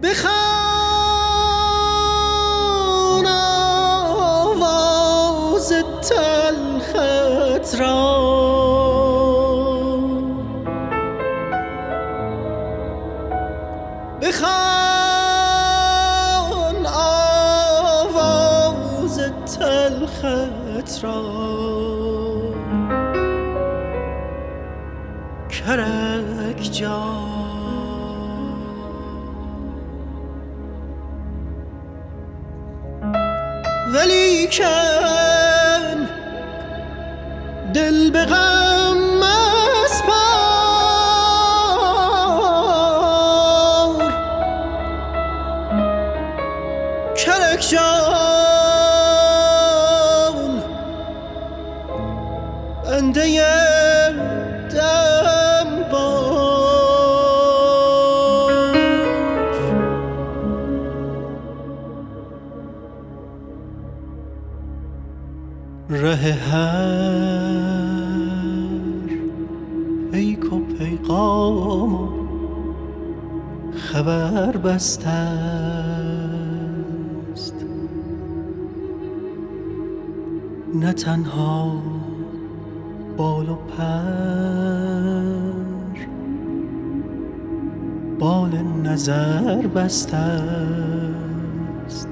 بخوان آواز تلخت را، بخوان آواز تلخت را، کرک جان. ولیکن دل به غم مسپار، کرک جان بنده دم باش. ره هر پیک و پیغام خبر بسته است، نه تنها بال و پر بال نظر بسته است.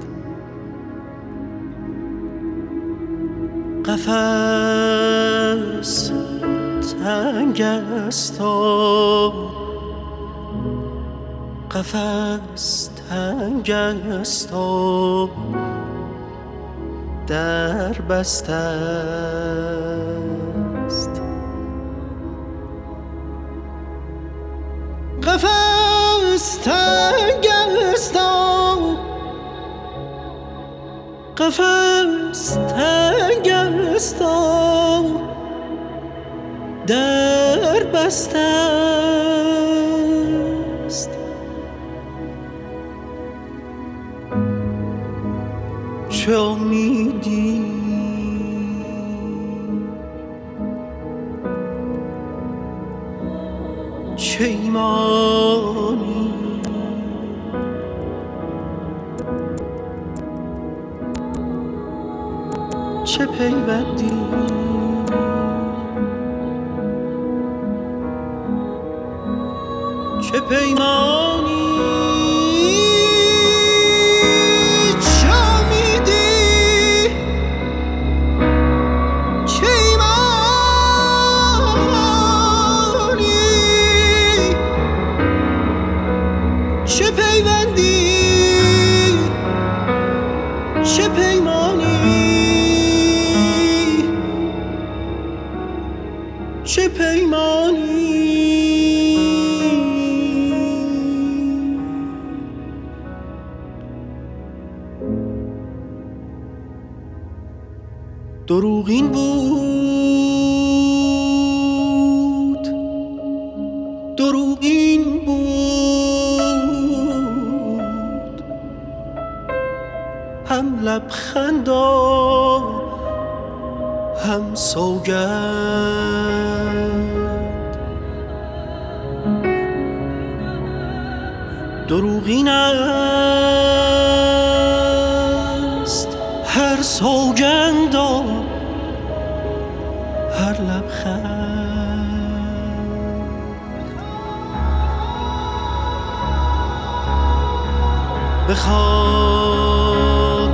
قفس تنگ است و قفس تنگ است و در بسته است. قفس تنگ است و قفس تنگ است و در بسته است. چه امیدی چه ایمانی چه پیوندی چه پیمانی چه امیدی چه ایمانی چه پیوندی چه پیمانی چه پیمانی. دروغین بود دروغین بود، هم لبخند و هم سوگند. دروغین است هر سوگند و هر لبخند. بخوان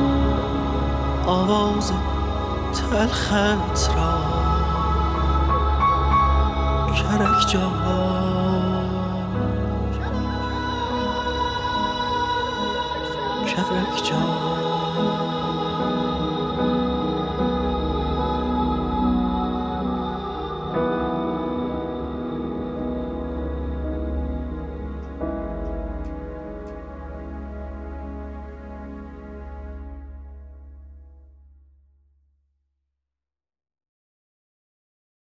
آواز تلخت را، کرک جان کرک جان.